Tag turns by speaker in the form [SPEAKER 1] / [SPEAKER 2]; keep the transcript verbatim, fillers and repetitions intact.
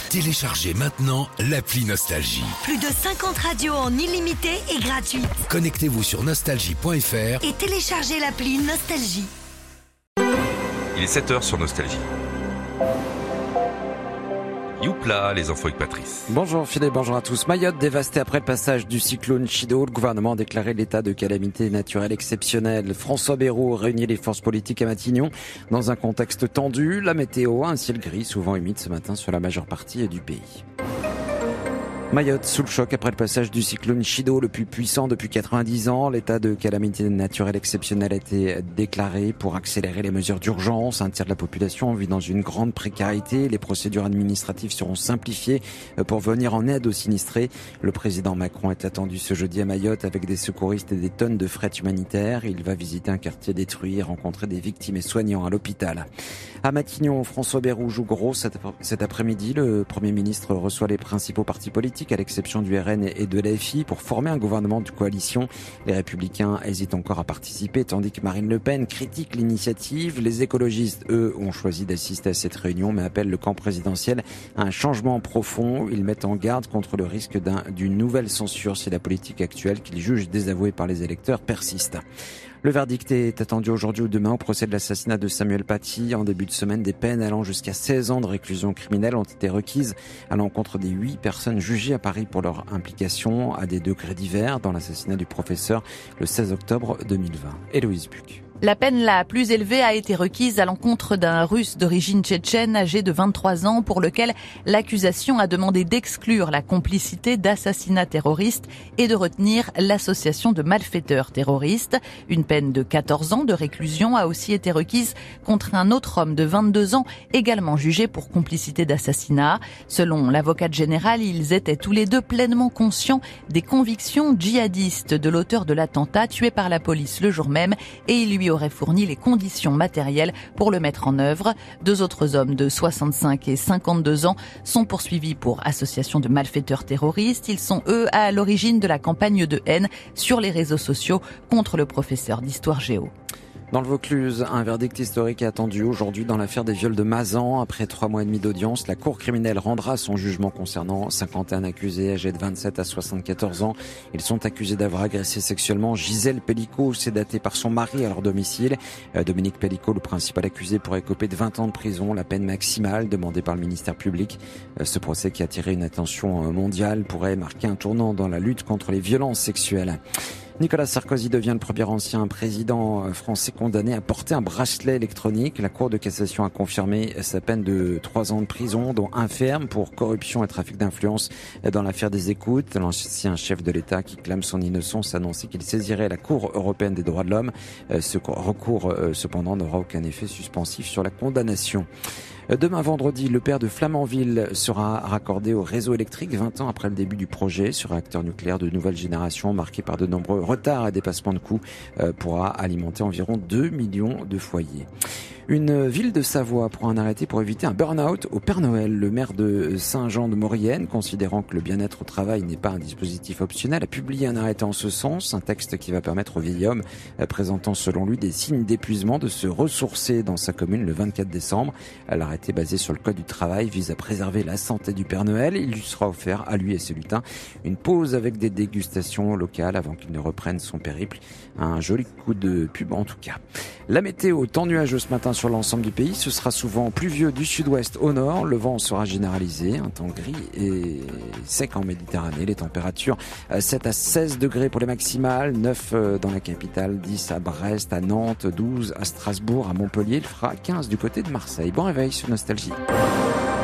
[SPEAKER 1] Téléchargez maintenant l'appli Nostalgie.
[SPEAKER 2] Plus de cinquante radios en illimité et gratuite.
[SPEAKER 1] Connectez-vous sur nostalgie point f r
[SPEAKER 2] et téléchargez l'appli Nostalgie.
[SPEAKER 3] Il est sept heures sur Nostalgie. Youpla, les infos avec Patrice.
[SPEAKER 4] Bonjour Philippe, bonjour à tous. Mayotte dévastée après le passage du cyclone Chido. Le gouvernement a déclaré l'état de calamité naturelle exceptionnelle. François Bayrou réunit les forces politiques à Matignon dans un contexte tendu. La météo, un ciel gris, souvent humide ce matin sur la majeure partie du pays. Mayotte sous le choc après le passage du cyclone Chido, le plus puissant depuis quatre-vingt-dix ans. L'état de calamité naturelle exceptionnelle a été déclaré pour accélérer les mesures d'urgence. Un tiers de la population vit dans une grande précarité. Les procédures administratives seront simplifiées pour venir en aide aux sinistrés. Le président Macron est attendu ce jeudi à Mayotte avec des secouristes et des tonnes de fret humanitaires. Il va visiter un quartier détruit et rencontrer des victimes et soignants à l'hôpital. À Matignon, François Bayrou joue gros cet après-midi. Le Premier ministre reçoit les principaux partis politiques, à l'exception du R N et de l'A F I, pour former un gouvernement de coalition. Les Républicains hésitent encore à participer, tandis que Marine Le Pen critique l'initiative. Les écologistes, eux, ont choisi d'assister à cette réunion, mais appellent le camp présidentiel à un changement profond. Ils mettent en garde contre le risque d'un, d'une nouvelle censure si la politique actuelle, qu'ils jugent désavouée par les électeurs, persiste. Le verdict est attendu aujourd'hui ou demain au procès de l'assassinat de Samuel Paty. En début de semaine, des peines allant jusqu'à seize ans de réclusion criminelle ont été requises à l'encontre des huit personnes jugées à Paris pour leur implication à des degrés divers dans l'assassinat du professeur le seize octobre deux mille vingt. Héloïse Buc.
[SPEAKER 5] La peine la plus élevée a été requise à l'encontre d'un Russe d'origine tchétchène âgé de vingt-trois ans pour lequel l'accusation a demandé d'exclure la complicité d'assassinat terroriste et de retenir l'association de malfaiteurs terroristes. Une peine de quatorze ans de réclusion a aussi été requise contre un autre homme de vingt-deux ans également jugé pour complicité d'assassinat. Selon l'avocate générale, ils étaient tous les deux pleinement conscients des convictions djihadistes de l'auteur de l'attentat tué par la police le jour même et il lui aurait fourni les conditions matérielles pour le mettre en œuvre. Deux autres hommes de soixante-cinq et cinquante-deux ans sont poursuivis pour association de malfaiteurs terroristes. Ils sont, eux, à l'origine de la campagne de haine sur les réseaux sociaux contre le professeur d'histoire géo.
[SPEAKER 4] Dans le Vaucluse, un verdict historique est attendu aujourd'hui dans l'affaire des viols de Mazan. Après trois mois et demi d'audience, la cour criminelle rendra son jugement concernant cinquante et un accusés âgés de vingt-sept à soixante-quatorze ans. Ils sont accusés d'avoir agressé sexuellement Gisèle Pellicot, sédatée par son mari à leur domicile. Dominique Pellicot, le principal accusé, pourrait écoper de vingt ans de prison, la peine maximale demandée par le ministère public. Ce procès, qui a attiré une attention mondiale, pourrait marquer un tournant dans la lutte contre les violences sexuelles. Nicolas Sarkozy devient le premier ancien président français condamné à porter un bracelet électronique. La Cour de cassation a confirmé sa peine de trois ans de prison, dont un ferme pour corruption et trafic d'influence dans l'affaire des écoutes. L'ancien chef de l'État, qui clame son innocence, a annoncé qu'il saisirait la Cour européenne des droits de l'homme. Ce recours, cependant, n'aura aucun effet suspensif sur la condamnation. Demain vendredi, le père de Flamanville sera raccordé au réseau électrique vingt ans après le début du projet. Ce réacteur nucléaire de nouvelle génération, marqué par de nombreux retards et dépassements de coûts, pourra alimenter environ deux millions de foyers. Une ville de Savoie prend un arrêté pour éviter un burn-out au Père Noël. Le maire de Saint-Jean-de-Maurienne, considérant que le bien-être au travail n'est pas un dispositif optionnel, a publié un arrêté en ce sens, un texte qui va permettre au vieil homme, présentant selon lui des signes d'épuisement, de se ressourcer dans sa commune le vingt-quatre décembre. L'arrêté, basé sur le code du travail, vise à préserver la santé du Père Noël. Il lui sera offert, à lui et ses lutins, une pause avec des dégustations locales avant qu'il ne reprenne son périple. Un joli coup de pub en tout cas. La météo, temps nuageux ce matin sur l'ensemble du pays. Ce sera souvent pluvieux du sud-ouest au nord. Le vent sera généralisé. Un temps gris et sec en Méditerranée. Les températures sept à seize degrés pour les maximales. neuf dans la capitale, dix à Brest, à Nantes, douze à Strasbourg, à Montpellier. Il fera quinze du côté de Marseille. Bon réveil sur Nostalgie.